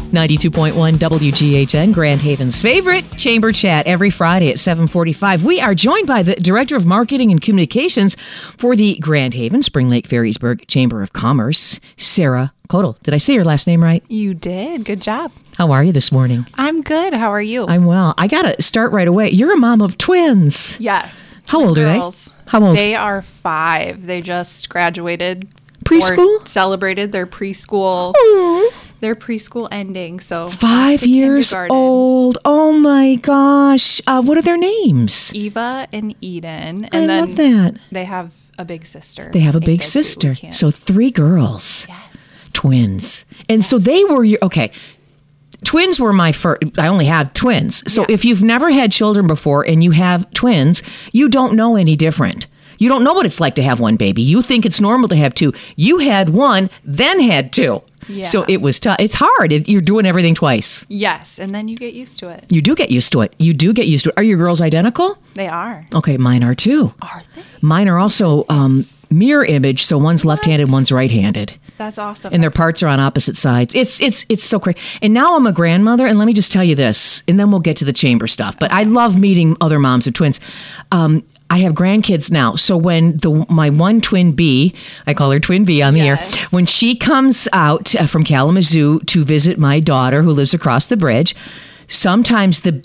92.1 WGHN, Grand Haven's favorite chamber chat every Friday at 7:45. We are joined by the Director of Marketing and Communications for the Grand Haven, Spring Lake Ferrysburg Chamber of Commerce, Sarah Kodal. Did I say your last name right? You did. Good job. How are you this morning? I'm good. How are you? I'm well. I got to start right away. You're a mom of twins. Yes. How old girls. are they? How old? They are 5. They just graduated. Preschool? Or celebrated their preschool. Aww. Their preschool ending. So 5 years old. Oh my gosh. What are their names? Eva and Eden. And I then love that. They have a big sister. They have a big Ava, sister. too. So 3 girls. Yes. Twins. And so they were your, okay. Twins were my first, I only had twins. So if you've never had children before and you have twins, you don't know any different. You don't know what it's like to have one baby. You think it's normal to have 2. You had 1, then had 2. Yeah. So it was tough. It's hard. You're doing everything twice. Yes. And then you get used to it. You do get used to it. You do get used to it. Are your girls identical? They are. Okay, mine are too. Are they? Mine are also mirror image, so one's left-handed, one's right-handed. That's awesome. And their parts are on opposite sides. It's so crazy. And now I'm a grandmother, and let me just tell you this, and then we'll get to the chamber stuff. But I love meeting other moms of twins. I have grandkids now. So when my one twin B, I call her Twin B on the air, when she comes out from Kalamazoo to visit my daughter who lives across the bridge, sometimes the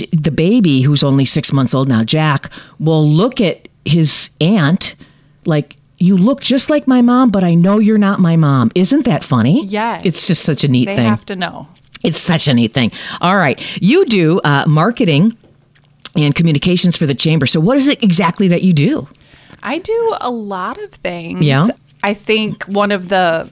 baby who's only 6 months old now, Jack, will look at his aunt like, you look just like my mom, but I know you're not my mom. Isn't that funny? Yeah. It's just such a neat thing. They have to know. It's such a neat thing. All right. You do marketing and communications for the chamber. So what is it exactly that you do? I do a lot of things. Yeah. I think one of the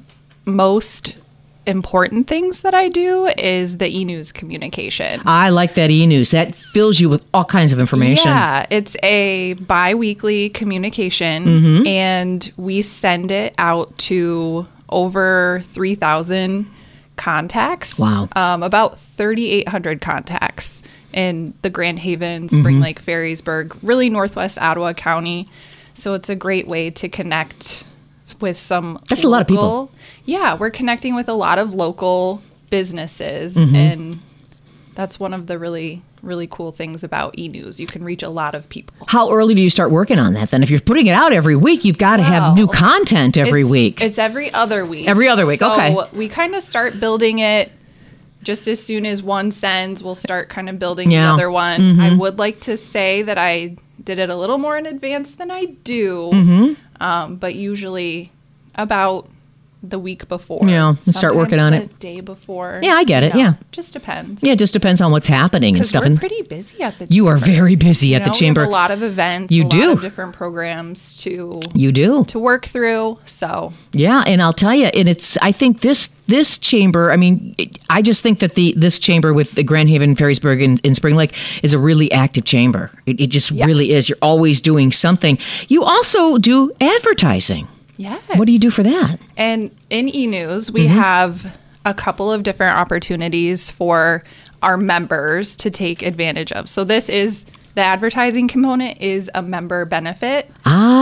most important things that I do is the e-news communication. I like that e-news. That fills you with all kinds of information. Yeah, it's a bi-weekly communication, and we send it out to over 3,000 contacts. Wow. About 3,800 contacts in the Grand Haven, Spring Lake, Ferrysburg, really Northwest Ottawa County. So it's a great way to connect with some That's a lot of people. Yeah, we're connecting with a lot of local businesses, and that's one of the really, really cool things about e-news. You can reach a lot of people. How early do you start working on that then? If you're putting it out every week, you've got to have new content every week. It's every other week. Every other week, okay. So we kind of start building it just as soon as one sends, we'll start kind of building the other one. I would like to say that I did it a little more in advance than I do, but usually about the week before. Yeah, start working on it. The day before. Yeah, I get it. Yeah. Just depends. Yeah, it just depends on what's happening and stuff. We're pretty busy at the chamber. You are very busy at the chamber. We have a lot of events. You a do. lot of different programs to work through. So yeah, and I'll tell you, and I think this chamber, I mean, I just think that this chamber with the Grand Haven, Ferrysburg, and Spring Lake is a really active chamber. It just really is. You're always doing something. You also do advertising. Yes. What do you do for that? And in e-news, we have a couple of different opportunities for our members to take advantage of. So the advertising component is a member benefit.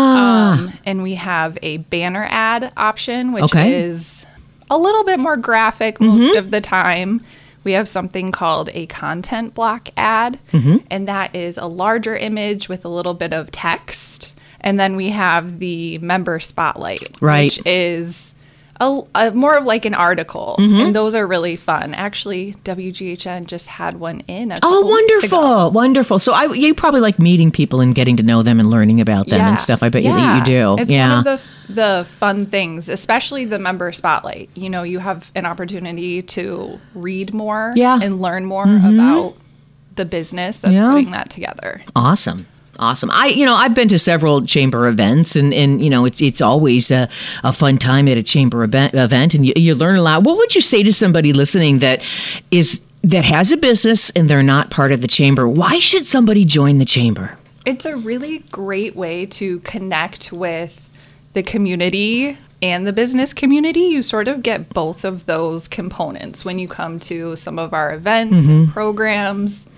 And we have a banner ad option, which is a little bit more graphic most of the time. We have something called a content block ad, and that is a larger image with a little bit of text. And then we have the member spotlight, which is a more of like an article. And those are really fun. Actually, WGHN just had one in a couple weeks ago. Wonderful. So you probably like meeting people and getting to know them and learning about them and stuff. I bet you do. It's one of the fun things, especially the member spotlight. You know, you have an opportunity to read more and learn more about the business that's putting that together. Awesome. I've been to several chamber events, and it's always a fun time at a chamber event, and you learn a lot. What would you say to somebody listening that has a business and they're not part of the chamber? Why should somebody join the chamber? It's a really great way to connect with the community and the business community. You sort of get both of those components when you come to some of our events and programs.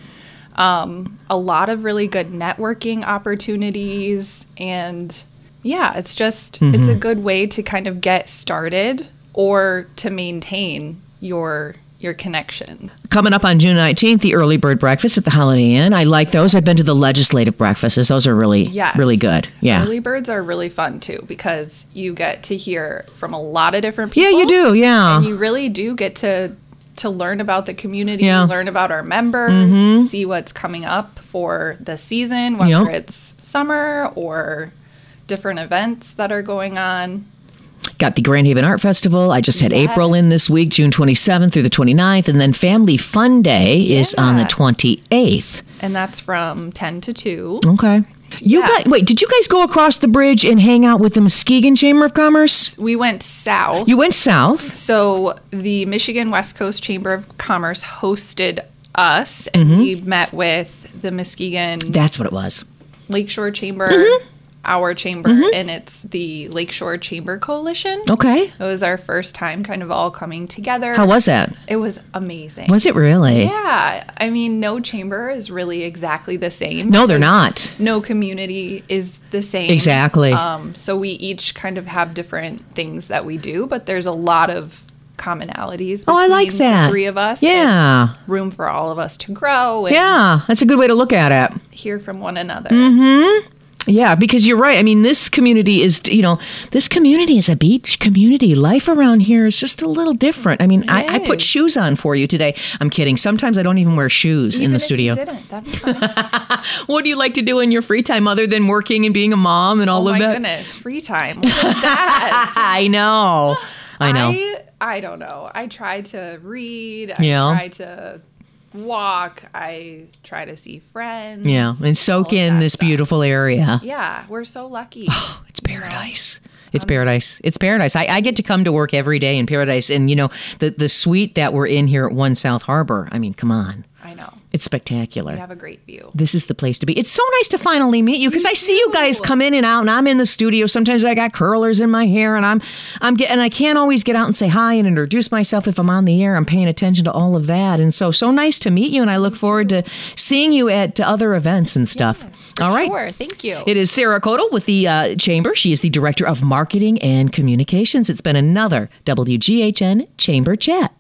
A lot of really good networking opportunities, and it's just it's a good way to kind of get started or to maintain your your connection. Coming up on June 19th, the early bird breakfast at the Holiday Inn. I like those. I've been to the legislative breakfasts. Those are really, really good. Yeah. Early birds are really fun too because you get to hear from a lot of different people. Yeah, you do. Yeah. And you really do get to learn about the community, Yeah. learn about our members, see what's coming up for the season, whether it's summer or different events that are going on. Got the Grand Haven Art Festival. I just had April in this week, June 27th through the 29th. And then Family Fun Day is on the 28th. And that's from 10 to 2. Okay. Wait, did you guys go across the bridge and hang out with the Muskegon Chamber of Commerce? We went south. You went south? So the Michigan West Coast Chamber of Commerce hosted us, and we met with the Muskegon That's what it was. Lakeshore Chamber, our chamber, and it's the Lakeshore Chamber Coalition. Okay. It was our first time kind of all coming together. How was that? It was amazing. Was it really? Yeah. I mean, no chamber is really exactly the same. No, they're not. No community is the same. Exactly. So we each kind of have different things that we do, but there's a lot of commonalities between I like that. the three of us. Yeah. And room for all of us to grow and Yeah, that's a good way to look at it. hear from one another. Yeah, because you're right. I mean, this community is, this community is a beach community. Life around here is just a little different. I mean, I put shoes on for you today. I'm kidding. Sometimes I don't even wear shoes in Even the if studio. you didn't, that'd be fine. What do you like to do in your free time other than working and being a mom and all Oh of my that? goodness, free time. Look at that. I know. I don't know. I try to read. Yeah. I try to walk. I try to see friends. Yeah, and soak all of in that this stuff. beautiful area. Yeah, we're so lucky. It's paradise. It's paradise. It's paradise. I get to come to work every day in paradise. And, the suite that we're in here at One South Harbor, I mean, come on. I know. It's spectacular. We have a great view. This is the place to be. It's so nice to finally meet you because I see you guys come in and out, and I'm in the studio. Sometimes I got curlers in my hair, and and I can't always get out and say hi and introduce myself if I'm on the air. I'm paying attention to all of that, and so nice to meet you. And I look forward to seeing you at other events and stuff. Yes, all right, sure. Thank you. It is Sarah Codal with the Chamber. She is the Director of Marketing and Communications. It's been another WGHN Chamber Chat.